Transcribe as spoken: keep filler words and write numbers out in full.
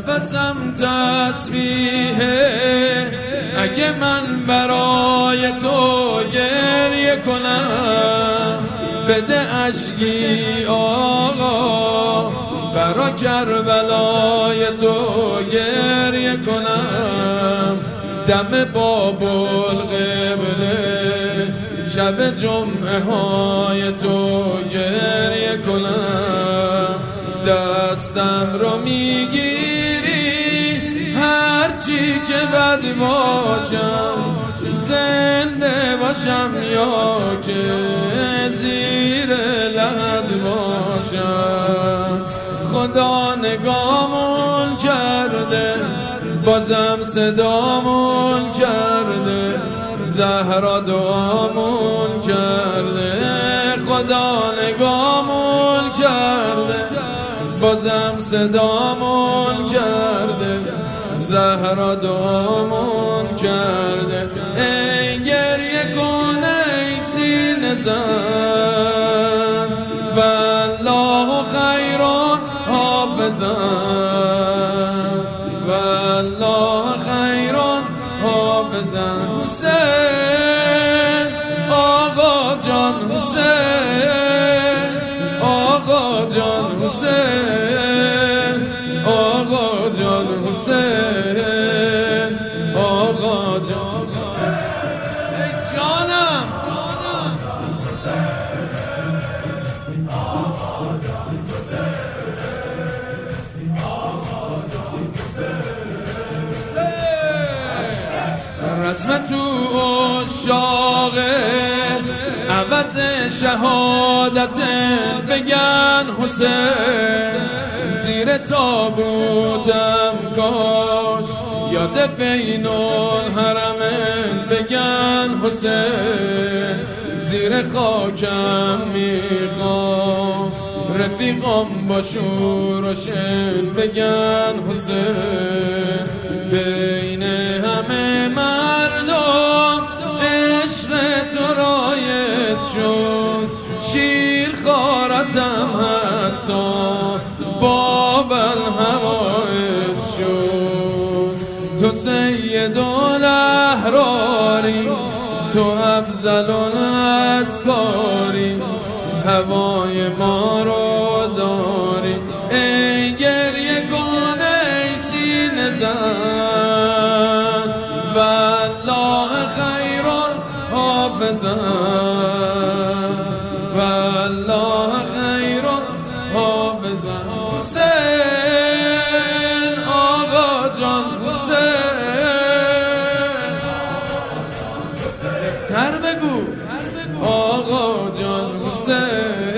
نفسم تسبیحه اگه من برای تو گریه کنم، بده اشکی آقا برا کربلای تو گریه کنم. دم باب‌القبله شب جمعه های تو گریه کنم. دستم رو میگیری هرچی که بد باشم، زنده باشم یا که زیر لحد باشم. خدا نگامون کرده بازم صدامون کرده، زهرا دعامون کرده. خدا نگامون کرده بازم صدامون کرده، زهرا دعامون کرده. ای گریه کن ای سینه زن، والله خیرون حافظن، والله خیرون حافظن. حسین آقا جان حسین، آقا جان حسین، آقا جان حسین، آقا جان. ای جانم رسم تو عشاقه عوض شهادت بگن حسین. زیر تابوتم کاش یاد بین الحرمین بگن حسین. زیر خاکم میخوام رفیقم با شور و شن بگن حسین. بین همه مردم عشق تو رایت شد، شیر خارتم حتی باب الهوایت شد. تو سید الاحراری، تو افضل الاسکاری، هوای ما رو داری. ای گریه کن ای سینه زن، والله خیرون حافظن، والله خیرون حافظن. حسین آقا جان حسین، تر بگو آقا جان حسین.